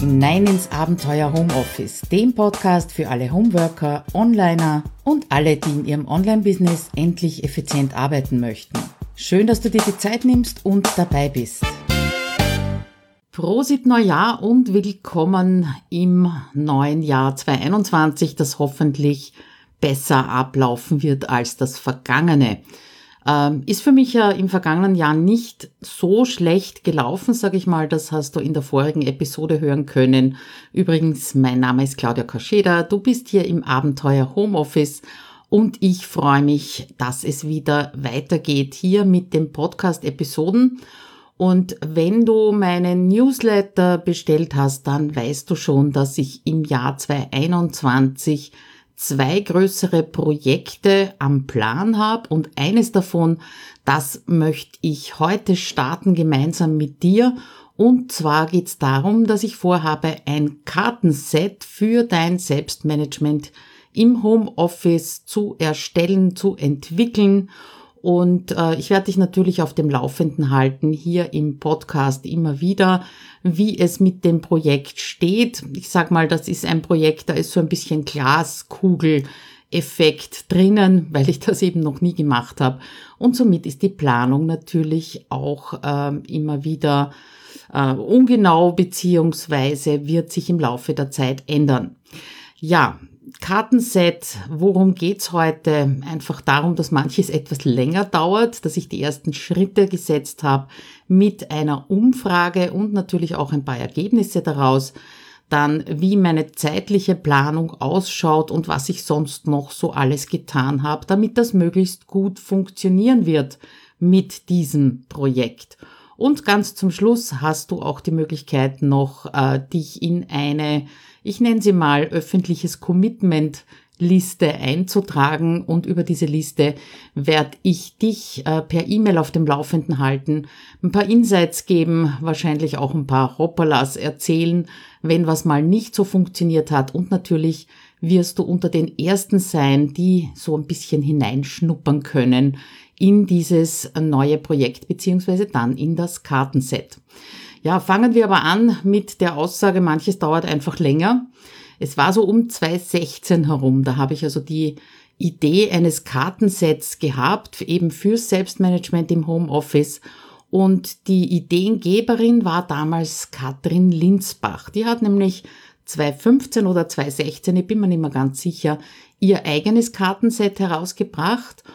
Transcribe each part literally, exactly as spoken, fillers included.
hinein ins Abenteuer Homeoffice, dem Podcast für alle Homeworker, Onliner und alle, die in ihrem Online-Business endlich effizient arbeiten möchten. Schön, dass du dir die Zeit nimmst und dabei bist. Prosit Neujahr und willkommen im neuen Jahr zwanzig einundzwanzig, das hoffentlich besser ablaufen wird als das vergangene. Ähm, ist für mich ja im vergangenen Jahr nicht so schlecht gelaufen, sage ich mal. Das hast du in der vorigen Episode hören können. Übrigens, mein Name ist Claudia Kascheda. Du bist hier im Abenteuer Homeoffice und ich freue mich, dass es wieder weitergeht hier mit den Podcast-Episoden. Und wenn du meinen Newsletter bestellt hast, dann weißt du schon, dass ich im Jahr zwanzig einundzwanzig zwei größere Projekte am Plan habe und eines davon, das möchte ich heute starten gemeinsam mit dir. Und zwar geht es darum, dass ich vorhabe, ein Kartenset für dein Selbstmanagement im Homeoffice zu erstellen, zu entwickeln. Und äh, ich werde dich natürlich auf dem Laufenden halten, hier im Podcast immer wieder, wie es mit dem Projekt steht. Ich sag mal, das ist ein Projekt, da ist so ein bisschen Glaskugel-Effekt drinnen, weil ich das eben noch nie gemacht habe. Und somit ist die Planung natürlich auch äh, immer wieder äh, ungenau, beziehungsweise wird sich im Laufe der Zeit ändern. Ja, Kartenset, worum geht's heute? Einfach darum, dass manches etwas länger dauert, dass ich die ersten Schritte gesetzt habe mit einer Umfrage und natürlich auch ein paar Ergebnisse daraus. Dann, wie meine zeitliche Planung ausschaut und was ich sonst noch so alles getan habe, damit das möglichst gut funktionieren wird mit diesem Projekt. Und ganz zum Schluss hast du auch die Möglichkeit noch, äh, dich in eine, ich nenne sie mal, öffentliches Commitment-Liste einzutragen. Und über diese Liste werde ich dich äh, per E-Mail auf dem Laufenden halten, ein paar Insights geben, wahrscheinlich auch ein paar Hoppalas erzählen, wenn was mal nicht so funktioniert hat. Und natürlich wirst du unter den Ersten sein, die so ein bisschen hineinschnuppern können in dieses neue Projekt beziehungsweise dann in das Kartenset. Ja, fangen wir aber an mit der Aussage, manches dauert einfach länger. Es war so um zwanzig sechzehn herum, da habe ich also die Idee eines Kartensets gehabt, eben fürs Selbstmanagement im Homeoffice. Und die Ideengeberin war damals Katrin Linsbach. Die hat nämlich zwanzig fünfzehn oder zwanzig sechzehn, ich bin mir nicht mehr ganz sicher, ihr eigenes Kartenset herausgebracht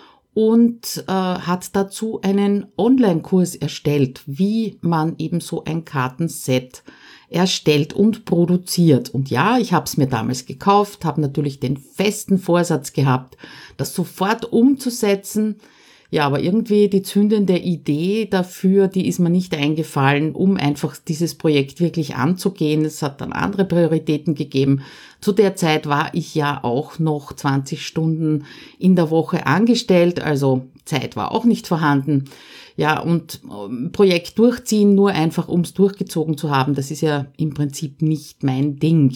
und äh, hat dazu einen Online-Kurs erstellt, wie man eben so ein Kartenset erstellt und produziert. Und ja, ich habe es mir damals gekauft, habe natürlich den festen Vorsatz gehabt, das sofort umzusetzen. Ja, aber irgendwie die zündende Idee dafür, die ist mir nicht eingefallen, um einfach dieses Projekt wirklich anzugehen. Es hat dann andere Prioritäten gegeben. Zu der Zeit war ich ja auch noch zwanzig Stunden in der Woche angestellt, also Zeit war auch nicht vorhanden. Ja, und Projekt durchziehen, nur einfach ums durchgezogen zu haben, das ist ja im Prinzip nicht mein Ding.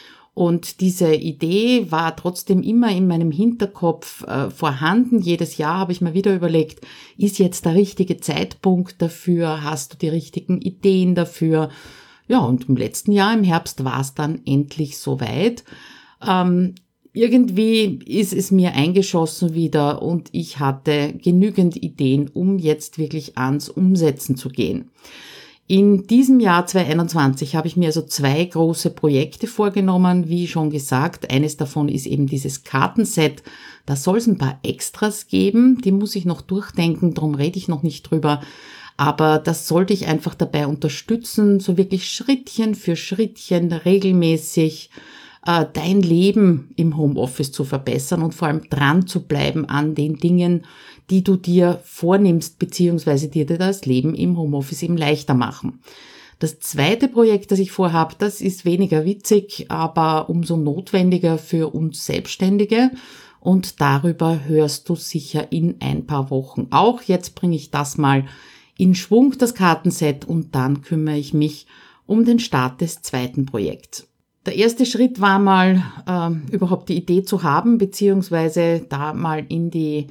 Und diese Idee war trotzdem immer in meinem Hinterkopf äh, vorhanden. Jedes Jahr habe ich mir wieder überlegt, ist jetzt der richtige Zeitpunkt dafür? Hast du die richtigen Ideen dafür? Ja, und im letzten Jahr, im Herbst, war es dann endlich soweit. Ähm, irgendwie ist es mir eingeschossen wieder und ich hatte genügend Ideen, um jetzt wirklich ans Umsetzen zu gehen. In diesem Jahr zwanzig einundzwanzig habe ich mir also zwei große Projekte vorgenommen, wie schon gesagt. Eines davon ist eben dieses Kartenset. Da soll es ein paar Extras geben, die muss ich noch durchdenken, darum rede ich noch nicht drüber. Aber das sollte ich einfach dabei unterstützen, so wirklich Schrittchen für Schrittchen regelmäßig äh, dein Leben im Homeoffice zu verbessern und vor allem dran zu bleiben an den Dingen, die du dir vornimmst, beziehungsweise dir das Leben im Homeoffice eben leichter machen. Das zweite Projekt, das ich vorhabe, das ist weniger witzig, aber umso notwendiger für uns Selbstständige. Und darüber hörst du sicher in ein paar Wochen auch. Jetzt bringe ich das mal in Schwung, das Kartenset, und dann kümmere ich mich um den Start des zweiten Projekts. Der erste Schritt war mal, äh, überhaupt die Idee zu haben, beziehungsweise da mal in die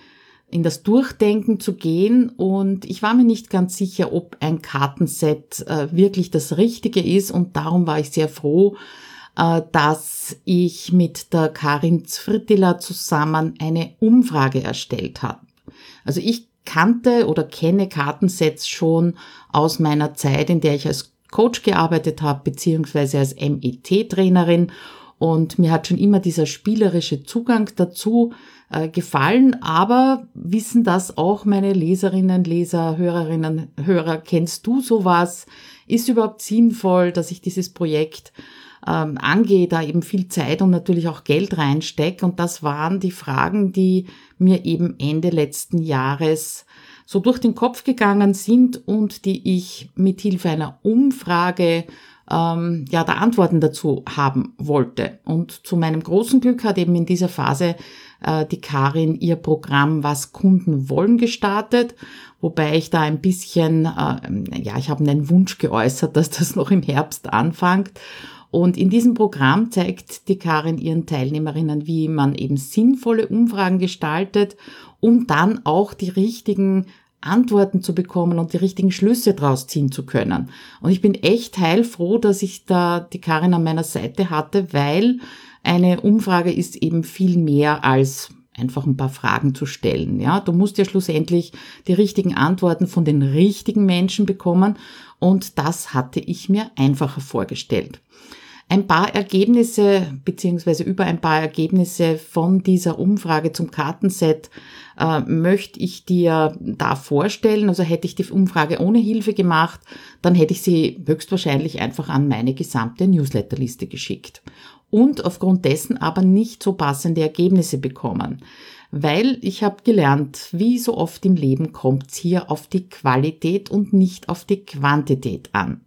in das Durchdenken zu gehen, und ich war mir nicht ganz sicher, ob ein Kartenset äh, wirklich das Richtige ist, und darum war ich sehr froh, äh, dass ich mit der Karin Zwirtila zusammen eine Umfrage erstellt habe. Also ich kannte oder kenne Kartensets schon aus meiner Zeit, in der ich als Coach gearbeitet habe, beziehungsweise als M E T-Trainerin, und mir hat schon immer dieser spielerische Zugang dazu äh, gefallen, aber wissen das auch meine Leserinnen, Leser, Hörerinnen, Hörer, kennst du sowas? Ist überhaupt sinnvoll, dass ich dieses Projekt ähm, angehe, da eben viel Zeit und natürlich auch Geld reinstecke? Und das waren die Fragen, die mir eben Ende letzten Jahres so durch den Kopf gegangen sind und die ich mit Hilfe einer Umfrage ähm, ja da Antworten dazu haben wollte. Und zu meinem großen Glück hat eben in dieser Phase äh, die Karin ihr Programm Was Kunden wollen gestartet, wobei ich da ein bisschen, äh, ja, ich habe einen Wunsch geäußert, dass das noch im Herbst anfängt. Und in diesem Programm zeigt die Karin ihren Teilnehmerinnen, wie man eben sinnvolle Umfragen gestaltet, um dann auch die richtigen Antworten zu bekommen und die richtigen Schlüsse draus ziehen zu können. Und ich bin echt heilfroh, dass ich da die Karin an meiner Seite hatte, weil eine Umfrage ist eben viel mehr als einfach ein paar Fragen zu stellen. Ja, du musst ja schlussendlich die richtigen Antworten von den richtigen Menschen bekommen, und das hatte ich mir einfacher vorgestellt. Ein paar Ergebnisse beziehungsweise über ein paar Ergebnisse von dieser Umfrage zum Kartenset äh, möchte ich dir da vorstellen. Also hätte ich die Umfrage ohne Hilfe gemacht, dann hätte ich sie höchstwahrscheinlich einfach an meine gesamte Newsletterliste geschickt und aufgrund dessen aber nicht so passende Ergebnisse bekommen. Weil ich habe gelernt, wie so oft im Leben kommt es hier auf die Qualität und nicht auf die Quantität an.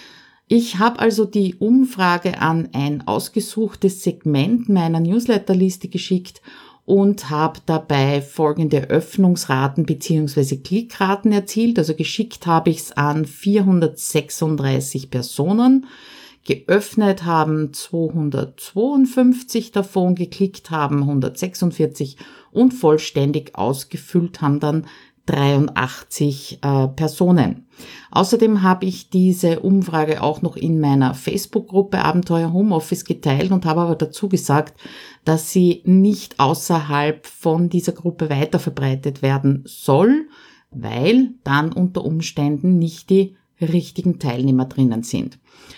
Ich habe also die Umfrage an ein ausgesuchtes Segment meiner Newsletterliste geschickt und habe dabei folgende Öffnungsraten bzw. Klickraten erzielt. Also geschickt habe ich es an vierhundertsechsunddreißig Personen, geöffnet haben zweihundertzweiundfünfzig davon, geklickt haben hundertsechsundvierzig und vollständig ausgefüllt haben dann dreiundachtzig äh, Personen. Außerdem habe ich diese Umfrage auch noch in meiner Facebook-Gruppe Abenteuer Homeoffice geteilt und habe aber dazu gesagt, dass sie nicht außerhalb von dieser Gruppe weiterverbreitet werden soll, weil dann unter Umständen nicht die richtigen Teilnehmer drinnen sind.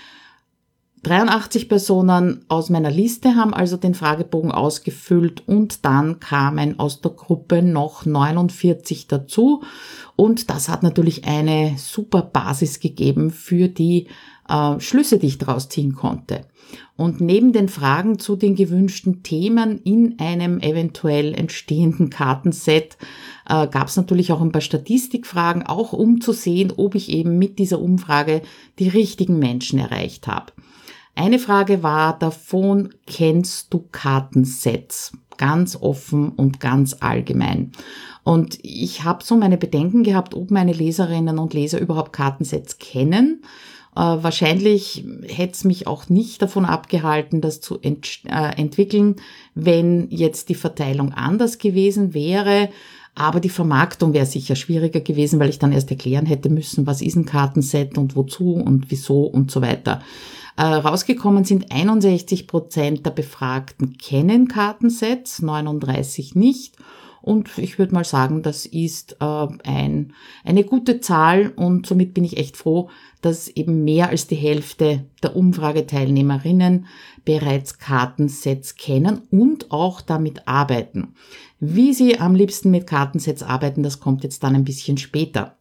dreiundachtzig Personen aus meiner Liste haben also den Fragebogen ausgefüllt und dann kamen aus der Gruppe noch neunundvierzig dazu, und das hat natürlich eine super Basis gegeben für die äh, Schlüsse, die ich daraus ziehen konnte. Und neben den Fragen zu den gewünschten Themen in einem eventuell entstehenden Kartenset äh, gab es natürlich auch ein paar Statistikfragen, auch um zu sehen, ob ich eben mit dieser Umfrage die richtigen Menschen erreicht habe. Eine Frage war davon, kennst du Kartensets? Ganz offen und ganz allgemein. Und ich habe so meine Bedenken gehabt, ob meine Leserinnen und Leser überhaupt Kartensets kennen. Äh, wahrscheinlich hätte es mich auch nicht davon abgehalten, das zu ent- äh, entwickeln, wenn jetzt die Verteilung anders gewesen wäre. Aber die Vermarktung wäre sicher schwieriger gewesen, weil ich dann erst erklären hätte müssen, was ist ein Kartenset und wozu und wieso und so weiter. Äh, rausgekommen sind einundsechzig Prozent der Befragten kennen Kartensets, neununddreißig nicht. Und ich würde mal sagen, das ist äh, ein, eine gute Zahl, und somit bin ich echt froh, dass eben mehr als die Hälfte der Umfrageteilnehmerinnen bereits Kartensets kennen und auch damit arbeiten. Wie sie am liebsten mit Kartensets arbeiten, das kommt jetzt dann ein bisschen später.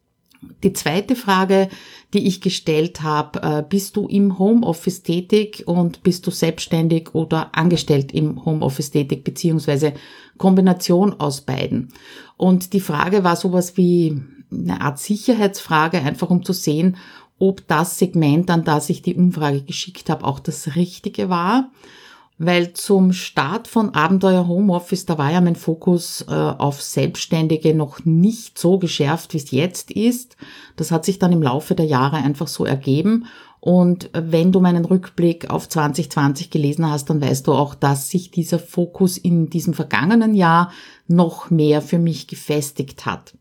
Die zweite Frage, die ich gestellt habe, äh, bist du im Homeoffice tätig und bist du selbstständig oder angestellt im Homeoffice tätig, beziehungsweise Kombination aus beiden. Und die Frage war sowas wie eine Art Sicherheitsfrage, einfach um zu sehen, ob das Segment, an das ich die Umfrage geschickt habe, auch das Richtige war. Weil zum Start von Abenteuer Homeoffice, da war ja mein Fokus äh, auf Selbstständige noch nicht so geschärft, wie es jetzt ist. Das hat sich dann im Laufe der Jahre einfach so ergeben. Und wenn du meinen Rückblick auf zwanzig zwanzig gelesen hast, dann weißt du auch, dass sich dieser Fokus in diesem vergangenen Jahr noch mehr für mich gefestigt hat.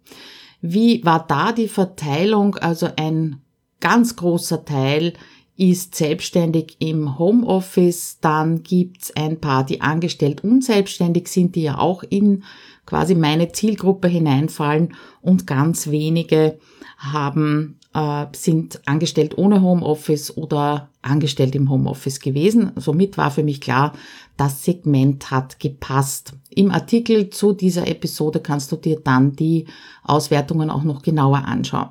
Wie war da die Verteilung? Also ein ganz großer Teil ist selbstständig im Homeoffice. Dann gibt's ein paar, die angestellt und selbstständig sind, die ja auch in quasi meine Zielgruppe hineinfallen. Und ganz wenige haben äh, sind angestellt ohne Homeoffice oder angestellt im Homeoffice gewesen. Somit war für mich klar, das Segment hat gepasst. Im Artikel zu dieser Episode kannst du dir dann die Auswertungen auch noch genauer anschauen.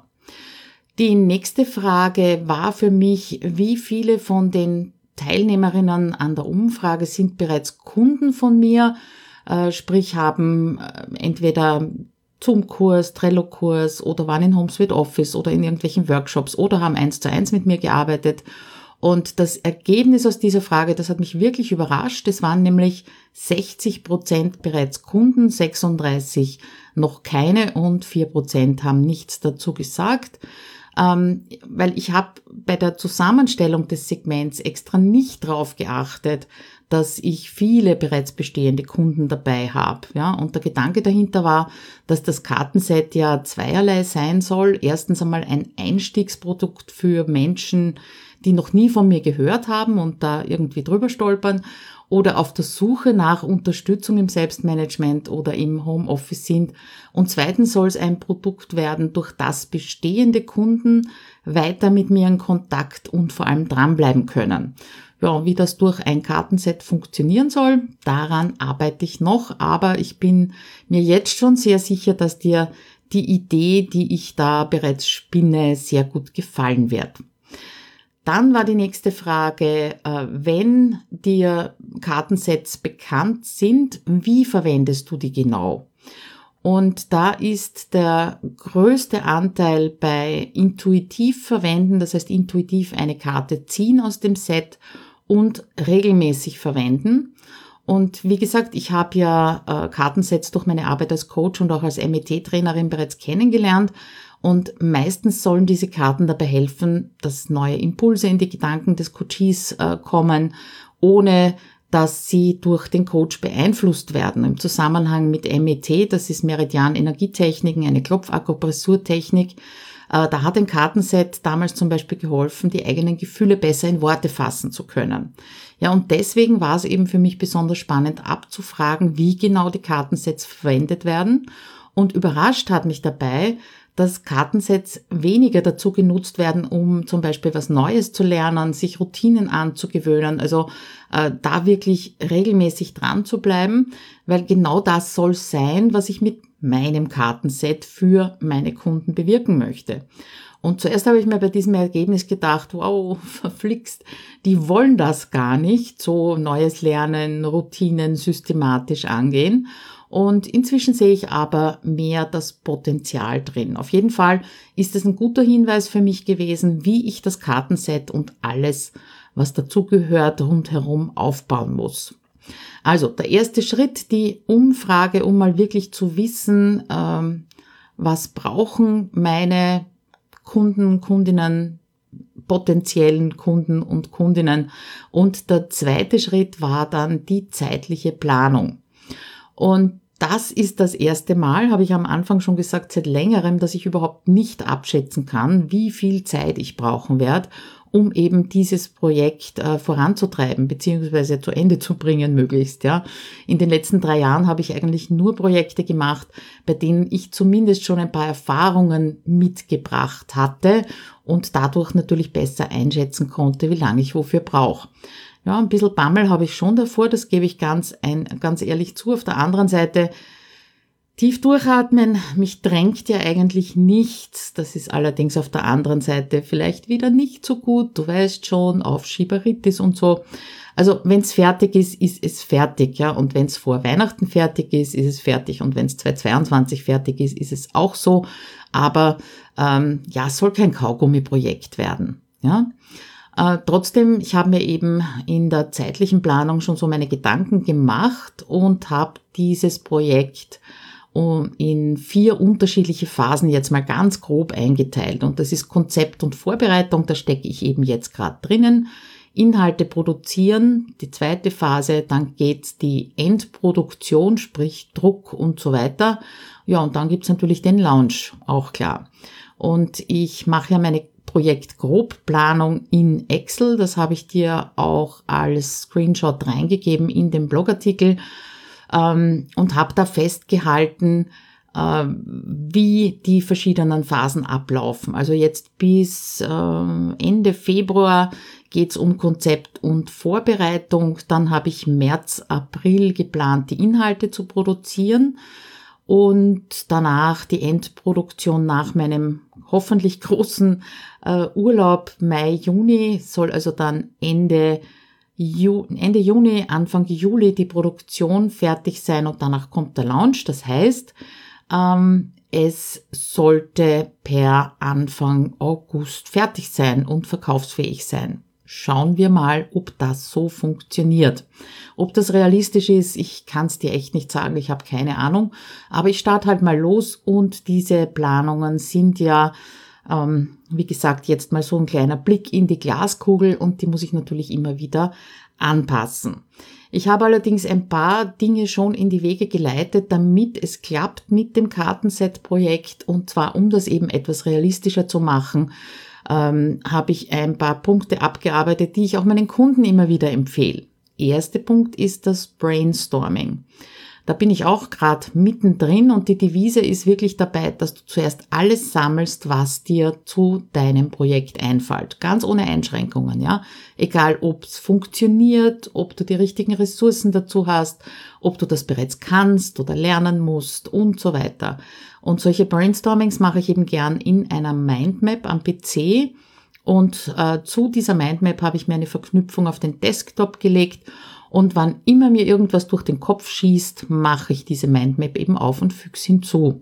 Die nächste Frage war für mich, wie viele von den Teilnehmerinnen an der Umfrage sind bereits Kunden von mir, äh, sprich haben äh, entweder Zoom-Kurs, Trello-Kurs oder waren in HomeSuite Office oder in irgendwelchen Workshops oder haben eins zu eins mit mir gearbeitet. Und das Ergebnis aus dieser Frage, das hat mich wirklich überrascht. Es waren nämlich sechzig Prozent bereits Kunden, sechsunddreißig noch keine und vier Prozent haben nichts dazu gesagt. Ähm, weil ich habe bei der Zusammenstellung des Segments extra nicht drauf geachtet, dass ich viele bereits bestehende Kunden dabei habe. Ja, und der Gedanke dahinter war, dass das Kartenset ja zweierlei sein soll. Erstens einmal ein Einstiegsprodukt für Menschen, die noch nie von mir gehört haben und da irgendwie drüber stolpern oder auf der Suche nach Unterstützung im Selbstmanagement oder im Homeoffice sind. Und zweitens soll es ein Produkt werden, durch das bestehende Kunden weiter mit mir in Kontakt und vor allem dranbleiben können. Ja, wie das durch ein Kartenset funktionieren soll, daran arbeite ich noch, aber ich bin mir jetzt schon sehr sicher, dass dir die Idee, die ich da bereits spinne, sehr gut gefallen wird. Dann war die nächste Frage, wenn dir Kartensets bekannt sind, wie verwendest du die genau? Und da ist der größte Anteil bei intuitiv verwenden, das heißt intuitiv eine Karte ziehen aus dem Set und regelmäßig verwenden. Und wie gesagt, ich habe ja äh, Kartensets durch meine Arbeit als Coach und auch als M E T-Trainerin bereits kennengelernt. Und meistens sollen diese Karten dabei helfen, dass neue Impulse in die Gedanken des Coaches äh, kommen, ohne dass sie durch den Coach beeinflusst werden. Im Zusammenhang mit M E T, das ist Meridian-Energietechniken, eine Klopfakupressurtechnik, äh, da hat ein Kartenset damals zum Beispiel geholfen, die eigenen Gefühle besser in Worte fassen zu können. Ja, und deswegen war es eben für mich besonders spannend abzufragen, wie genau die Kartensets verwendet werden. Und überrascht hat mich dabei, dass Kartensets weniger dazu genutzt werden, um zum Beispiel was Neues zu lernen, sich Routinen anzugewöhnen, also äh, da wirklich regelmäßig dran zu bleiben, weil genau das soll sein, was ich mit meinem Kartenset für meine Kunden bewirken möchte. Und zuerst habe ich mir bei diesem Ergebnis gedacht, wow, verflixt, die wollen das gar nicht, so neues Lernen, Routinen systematisch angehen. Und inzwischen sehe ich aber mehr das Potenzial drin. Auf jeden Fall ist es ein guter Hinweis für mich gewesen, wie ich das Kartenset und alles, was dazugehört, rundherum aufbauen muss. Also der erste Schritt, die Umfrage, um mal wirklich zu wissen, ähm, was brauchen meine Kunden, Kundinnen, potenziellen Kunden und Kundinnen. Und der zweite Schritt war dann die zeitliche Planung. Und das ist das erste Mal, habe ich am Anfang schon gesagt, seit längerem, dass ich überhaupt nicht abschätzen kann, wie viel Zeit ich brauchen werde, um eben dieses Projekt äh, voranzutreiben, beziehungsweise zu Ende zu bringen möglichst. Ja. In den letzten drei Jahren habe ich eigentlich nur Projekte gemacht, bei denen ich zumindest schon ein paar Erfahrungen mitgebracht hatte und dadurch natürlich besser einschätzen konnte, wie lange ich wofür brauche. Ja, ein bisschen Bammel habe ich schon davor, das gebe ich ganz, ein, ganz ehrlich zu. Auf der anderen Seite, tief durchatmen, mich drängt ja eigentlich nichts. Das ist allerdings auf der anderen Seite vielleicht wieder nicht so gut. Du weißt schon, Aufschieberitis und so. Also wenn es fertig ist, ist es fertig. Ja, und wenn es vor Weihnachten fertig ist, ist es fertig. Und wenn es zweitausendzweiundzwanzig fertig ist, ist es auch so. Aber ähm, ja, es soll kein Kaugummi-Projekt werden. Ja. Äh, trotzdem, ich habe mir eben in der zeitlichen Planung schon so meine Gedanken gemacht und habe dieses Projekt in vier unterschiedliche Phasen jetzt mal ganz grob eingeteilt. Und das ist Konzept und Vorbereitung, da stecke ich eben jetzt gerade drinnen. Inhalte produzieren, die zweite Phase, dann geht's die Endproduktion, sprich Druck und so weiter. Ja, und dann gibt's natürlich den Launch, auch klar. Und ich mache ja meine Projektgrobplanung in Excel, das habe ich dir auch als Screenshot reingegeben in den Blogartikel. Und habe da festgehalten, wie die verschiedenen Phasen ablaufen. Also jetzt bis Ende Februar geht's um Konzept und Vorbereitung. Dann habe ich März, April geplant, die Inhalte zu produzieren und danach die Endproduktion nach meinem hoffentlich großen Urlaub Mai, Juni, soll also dann Ende Ende Juni, Anfang Juli die Produktion fertig sein und danach kommt der Launch. Das heißt, ähm, es sollte per Anfang August fertig sein und verkaufsfähig sein. Schauen wir mal, ob das so funktioniert. Ob das realistisch ist, ich kann es dir echt nicht sagen, ich habe keine Ahnung. Aber ich starte halt mal los und diese Planungen sind ja Ähm, wie gesagt, jetzt mal so ein kleiner Blick in die Glaskugel und die muss ich natürlich immer wieder anpassen. Ich habe allerdings ein paar Dinge schon in die Wege geleitet, damit es klappt mit dem Kartenset-Projekt, und zwar um das eben etwas realistischer zu machen, ähm, habe ich ein paar Punkte abgearbeitet, die ich auch meinen Kunden immer wieder empfehle. Erster Punkt ist das Brainstorming. Da bin ich auch gerade mittendrin und die Devise ist wirklich dabei, dass du zuerst alles sammelst, was dir zu deinem Projekt einfällt. Ganz ohne Einschränkungen, ja. Egal, ob es funktioniert, ob du die richtigen Ressourcen dazu hast, ob du das bereits kannst oder lernen musst und so weiter. Und solche Brainstormings mache ich eben gern in einer Mindmap am P C. Und äh, zu dieser Mindmap habe ich mir eine Verknüpfung auf den Desktop gelegt. Und wann immer mir irgendwas durch den Kopf schießt, mache ich diese Mindmap eben auf und füge hinzu.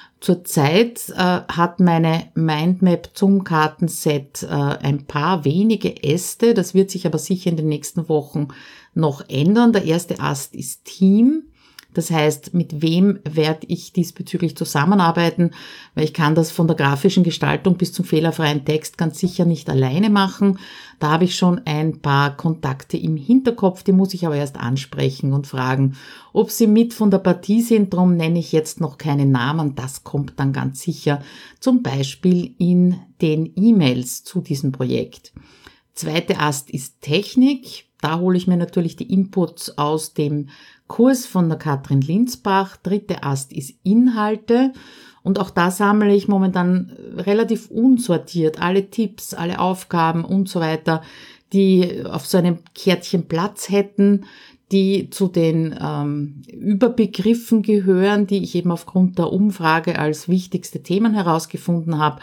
Zurzeit äh, hat meine Mindmap zum Kartenset äh, ein paar wenige Äste. Das wird sich aber sicher in den nächsten Wochen noch ändern. Der erste Ast ist Team. Das heißt, mit wem werde ich diesbezüglich zusammenarbeiten, weil ich kann das von der grafischen Gestaltung bis zum fehlerfreien Text ganz sicher nicht alleine machen. Da habe ich schon ein paar Kontakte im Hinterkopf, die muss ich aber erst ansprechen und fragen, ob sie mit von der Partie sind. Darum nenne ich jetzt noch keine Namen, das kommt dann ganz sicher zum Beispiel in den E-Mails zu diesem Projekt. Zweiter Ast ist Technik. Da hole ich mir natürlich die Inputs aus dem Kurs von der Katrin Linsbach. Dritter Ast ist Inhalte. Und auch da sammle ich momentan relativ unsortiert alle Tipps, alle Aufgaben und so weiter, die auf so einem Kärtchen Platz hätten, die zu den ähm, Überbegriffen gehören, die ich eben aufgrund der Umfrage als wichtigste Themen herausgefunden habe.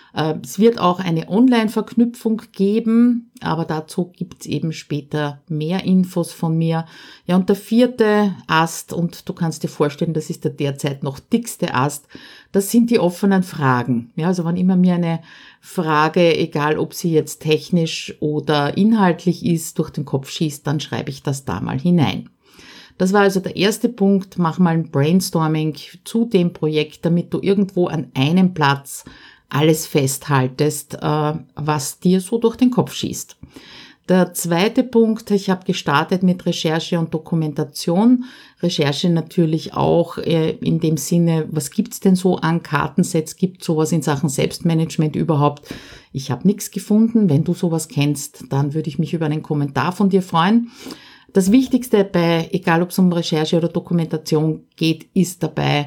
Es wird auch eine Online-Verknüpfung geben, aber dazu gibt's eben später mehr Infos von mir. Ja, und der vierte Ast, und du kannst dir vorstellen, das ist der derzeit noch dickste Ast, das sind die offenen Fragen. Ja, also wann immer mir eine Frage, egal ob sie jetzt technisch oder inhaltlich ist, durch den Kopf schießt, dann schreibe ich das da mal hinein. Das war also der erste Punkt, mach mal ein Brainstorming zu dem Projekt, damit du irgendwo an einem Platz alles festhaltest, was dir so durch den Kopf schießt. Der zweite Punkt, ich habe gestartet mit Recherche und Dokumentation. Recherche natürlich auch in dem Sinne, was gibt's denn so an Kartensets? Gibt sowas in Sachen Selbstmanagement überhaupt? Ich habe nichts gefunden. Wenn du sowas kennst, dann würde ich mich über einen Kommentar von dir freuen. Das Wichtigste bei, egal ob es um Recherche oder Dokumentation geht, ist dabei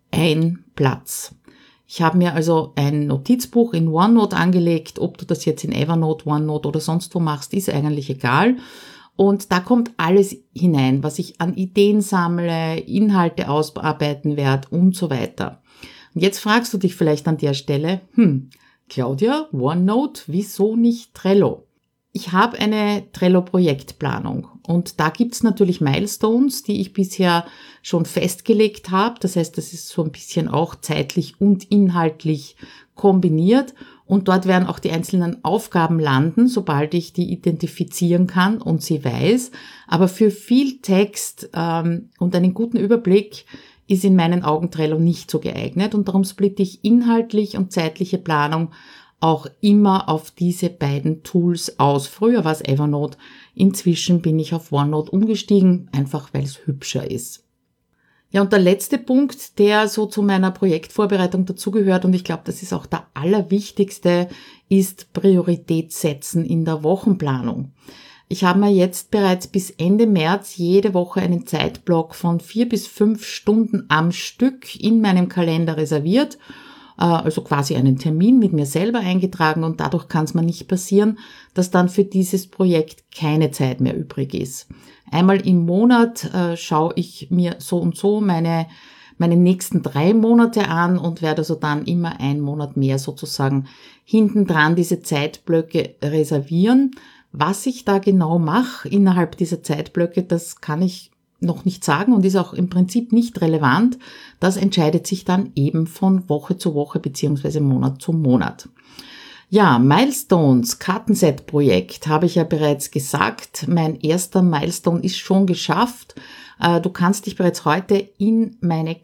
ein Platz. Ich habe mir also ein Notizbuch in OneNote angelegt. Ob du das jetzt in Evernote, OneNote oder sonst wo machst, ist eigentlich egal. Und da kommt alles hinein, was ich an Ideen sammle, Inhalte ausarbeiten werde und so weiter. Und jetzt fragst du dich vielleicht an der Stelle, hm, Claudia, OneNote, wieso nicht Trello? Ich habe eine Trello-Projektplanung und da gibt's natürlich Milestones, die ich bisher schon festgelegt habe. Das heißt, das ist so ein bisschen auch zeitlich und inhaltlich kombiniert und dort werden auch die einzelnen Aufgaben landen, sobald ich die identifizieren kann und sie weiß. Aber für viel Text ähm, und einen guten Überblick ist in meinen Augen Trello nicht so geeignet und darum splitte ich inhaltlich und zeitliche Planung auch immer auf diese beiden Tools aus. Früher war es Evernote, inzwischen bin ich auf OneNote umgestiegen, einfach weil es hübscher ist. Ja, und der letzte Punkt, der so zu meiner Projektvorbereitung dazugehört, und ich glaube, das ist auch der allerwichtigste, ist Priorität setzen in der Wochenplanung. Ich habe mir jetzt bereits bis Ende März jede Woche einen Zeitblock von vier bis fünf Stunden am Stück in meinem Kalender reserviert, also quasi einen Termin mit mir selber eingetragen, und dadurch kann es mir nicht passieren, dass dann für dieses Projekt keine Zeit mehr übrig ist. Einmal im Monat äh, schaue ich mir so und so meine, meine nächsten drei Monate an und werde also dann immer einen Monat mehr sozusagen hintendran diese Zeitblöcke reservieren. Was ich da genau mache innerhalb dieser Zeitblöcke, das kann ich noch nicht sagen und ist auch im Prinzip nicht relevant. Das entscheidet sich dann eben von Woche zu Woche beziehungsweise Monat zu Monat. Ja, Milestones, Kartenset-Projekt, habe ich ja bereits gesagt. Mein erster Milestone ist schon geschafft. Du kannst dich bereits heute in meine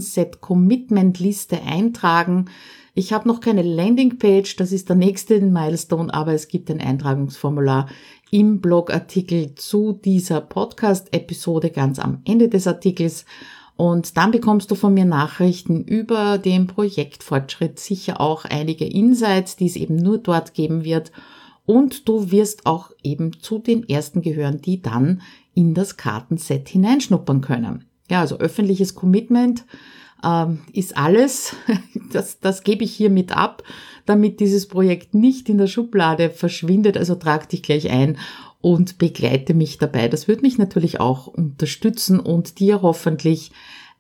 Kartenset-Commitment-Liste eintragen. Ich habe noch keine Landingpage, das ist der nächste Milestone, aber es gibt ein Eintragungsformular im Blogartikel zu dieser Podcast-Episode ganz am Ende des Artikels. Und dann bekommst du von mir Nachrichten über den Projektfortschritt, sicher auch einige Insights, die es eben nur dort geben wird. Und du wirst auch eben zu den ersten gehören, die dann in das Kartenset hineinschnuppern können. Ja, also öffentliches Commitment ähm, ist alles. Das, das gebe ich hiermit ab, damit dieses Projekt nicht in der Schublade verschwindet. Also trag dich gleich ein und begleite mich dabei. Das wird mich natürlich auch unterstützen und dir hoffentlich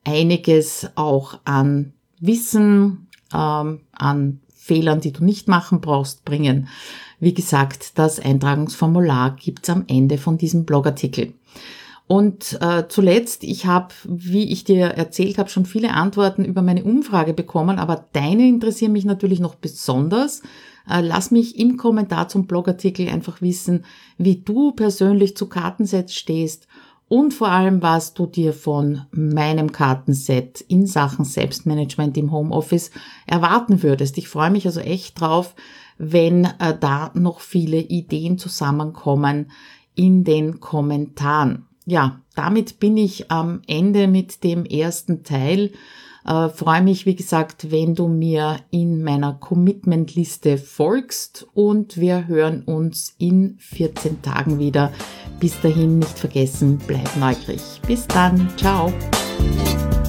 einiges auch an Wissen, ähm, an Fehlern, die du nicht machen brauchst, bringen. Wie gesagt, das Eintragungsformular gibt's am Ende von diesem Blogartikel. Und äh, zuletzt, ich habe, wie ich dir erzählt habe, schon viele Antworten über meine Umfrage bekommen, aber deine interessieren mich natürlich noch besonders. Äh, lass mich im Kommentar zum Blogartikel einfach wissen, wie du persönlich zu Kartensets stehst und vor allem, was du dir von meinem Kartenset in Sachen Selbstmanagement im Homeoffice erwarten würdest. Ich freue mich also echt drauf, wenn äh, da noch viele Ideen zusammenkommen in den Kommentaren. Ja, damit bin ich am Ende mit dem ersten Teil. Äh, freue mich, wie gesagt, wenn du mir in meiner Commitment-Liste folgst und wir hören uns in vierzehn Tagen wieder. Bis dahin nicht vergessen, bleib neugierig. Bis dann, ciao.